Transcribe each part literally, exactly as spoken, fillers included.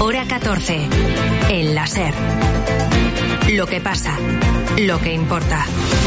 Hora catorce. El La SER. Lo que pasa, lo que importa.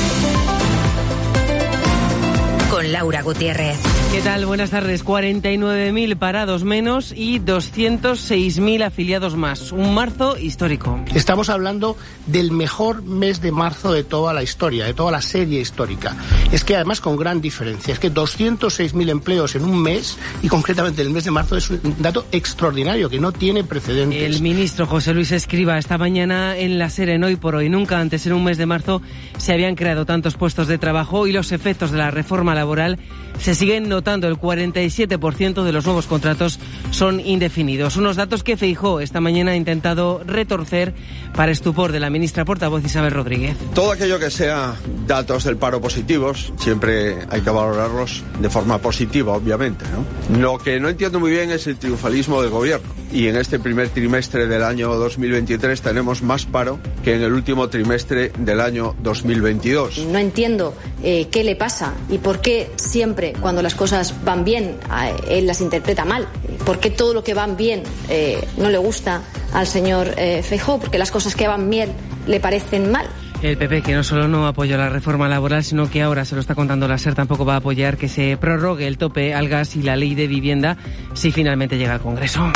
Con Laura Gutiérrez. ¿Qué tal? Buenas tardes. cuarenta y nueve mil parados menos y doscientos seis mil afiliados más. Un marzo histórico. Estamos hablando del mejor mes de marzo de toda la historia, de toda la serie histórica. Es que además con gran diferencia. Es que doscientos seis mil empleos en un mes, y concretamente el mes de marzo, es un dato extraordinario que no tiene precedentes. El ministro José Luis Escrivá esta mañana en La SER, en Hoy por Hoy. Nunca antes en un mes de marzo se habían creado tantos puestos de trabajo y los efectos de la reforma laboral se siguen notando. El cuarenta y siete por ciento de los nuevos contratos son indefinidos. Unos datos que Feijóo esta mañana ha intentado retorcer para estupor de la ministra portavoz Isabel Rodríguez. Todo aquello que sea datos del paro positivos, siempre hay que valorarlos de forma positiva, obviamente, ¿no? Lo que no entiendo muy bien es el triunfalismo del gobierno. Y en este primer trimestre del año dos mil veintitrés tenemos más paro que en el último trimestre del año dos mil veintidós. No entiendo eh, qué le pasa y por qué siempre cuando las cosas van bien eh, él las interpreta mal. ¿Por qué todo lo que van bien eh, no le gusta al señor eh, Feijóo? Porque las cosas que van bien le parecen mal. El P P, que no solo no apoyó la reforma laboral, sino que ahora, se lo está contando La SER, tampoco va a apoyar que se prorrogue el tope al gas y la ley de vivienda si finalmente llega al Congreso.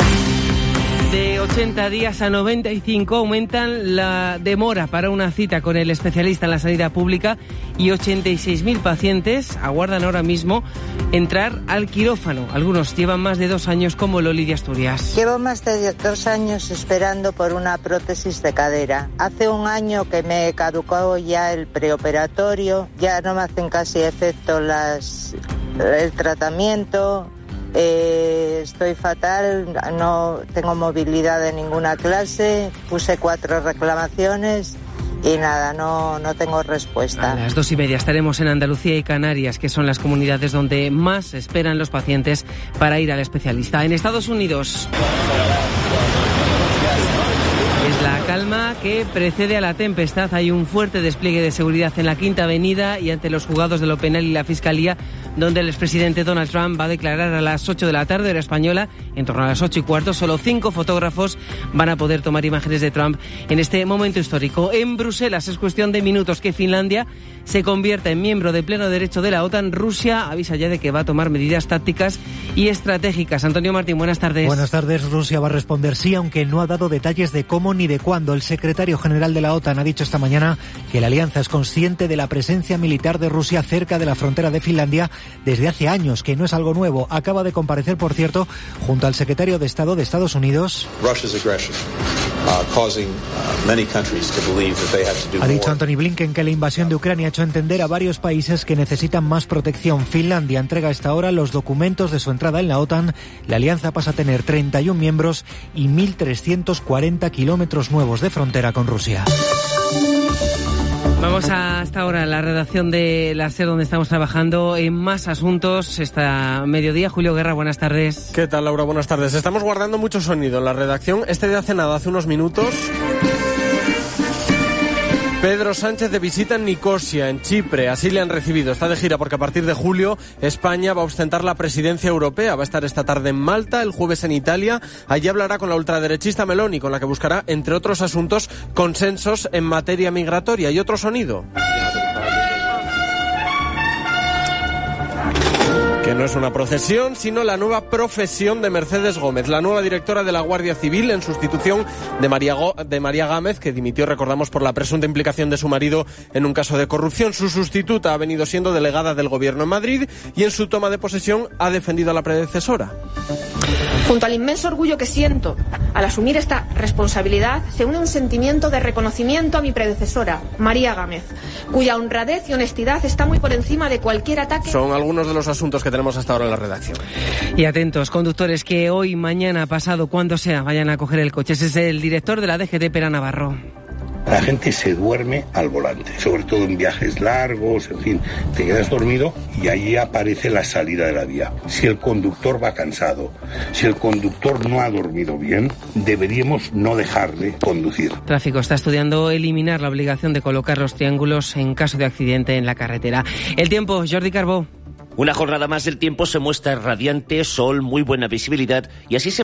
De ochenta días a noventa y cinco aumentan la demora para una cita con el especialista en la sanidad pública y ochenta y seis mil pacientes aguardan ahora mismo entrar al quirófano. Algunos llevan más de dos años, como Loli de Asturias. Llevo más de dos años esperando por una prótesis de cadera. Hace un año que me caducó ya el preoperatorio, ya no me hacen casi efecto las, el tratamiento. Eh, estoy fatal, no tengo movilidad de ninguna clase, puse cuatro reclamaciones y nada, no, no tengo respuesta. A las dos y media estaremos en Andalucía y Canarias, que son las comunidades donde más esperan los pacientes para ir al especialista. En Estados Unidos es la calma que precede a la tempestad. Hay un fuerte despliegue de seguridad en la Quinta Avenida y ante los juzgados de lo penal y la Fiscalía, donde el expresidente Donald Trump va a declarar a las ocho de la tarde, hora española, en torno a las ocho y cuarto. Solo cinco fotógrafos van a poder tomar imágenes de Trump en este momento histórico. En Bruselas es cuestión de minutos que Finlandia se convierta en miembro de pleno derecho de la OTAN. Rusia avisa ya de que va a tomar medidas tácticas y estratégicas. Antonio Martín, buenas tardes. Buenas tardes. Rusia va a responder sí, aunque no ha dado detalles de cómo ni de cuándo. El secretario general de la OTAN ha dicho esta mañana que la alianza es consciente de la presencia militar de Rusia cerca de la frontera de Finlandia desde hace años, que no es algo nuevo. Acaba de comparecer, por cierto, junto al secretario de Estado de Estados Unidos. Ha dicho Antony Blinken que la invasión de Ucrania ha hecho entender a varios países que necesitan más protección. Finlandia entrega a esta hora los documentos de su entrada en la OTAN. La alianza pasa a tener treinta y un miembros y mil trescientos cuarenta kilómetros nuevos de frontera con Rusia. Vamos a, hasta ahora a la redacción de La SER, donde estamos trabajando en más asuntos esta mediodía. Julio Guerra, buenas tardes. ¿Qué tal, Laura? Buenas tardes. Estamos guardando mucho sonido en la redacción. Este de hace nada, hace unos minutos. Pedro Sánchez de visita en Nicosia, en Chipre. Así le han recibido. Está de gira porque a partir de julio España va a ostentar la presidencia europea. Va a estar esta tarde en Malta, el jueves en Italia. Allí hablará con la ultraderechista Meloni, con la que buscará, entre otros asuntos, consensos en materia migratoria. Y otro sonido. Que no es una procesión, sino la nueva profesión de Mercedes Gómez, la nueva directora de la Guardia Civil, en sustitución de María, Go- de María Gámez, que dimitió, recordamos, por la presunta implicación de su marido en un caso de corrupción. Su sustituta ha venido siendo delegada del Gobierno en Madrid y en su toma de posesión ha defendido a la predecesora. Junto al inmenso orgullo que siento al asumir esta responsabilidad, se une un sentimiento de reconocimiento a mi predecesora, María Gámez, cuya honradez y honestidad está muy por encima de cualquier ataque. Son algunos de los asuntos que tenemos hasta ahora en la redacción. Y atentos, conductores que hoy, mañana, pasado, cuando sea, vayan a coger el coche. Ese es el director de la D G T, Pera Navarro. La gente se duerme al volante, sobre todo en viajes largos, en fin, te quedas dormido y ahí aparece la salida de la vía. Si el conductor va cansado, si el conductor no ha dormido bien, deberíamos no dejarle conducir. Tráfico está estudiando eliminar la obligación de colocar los triángulos en caso de accidente en la carretera. El tiempo, Jordi Carbó. Una jornada más, el tiempo se muestra radiante, sol, muy buena visibilidad y así se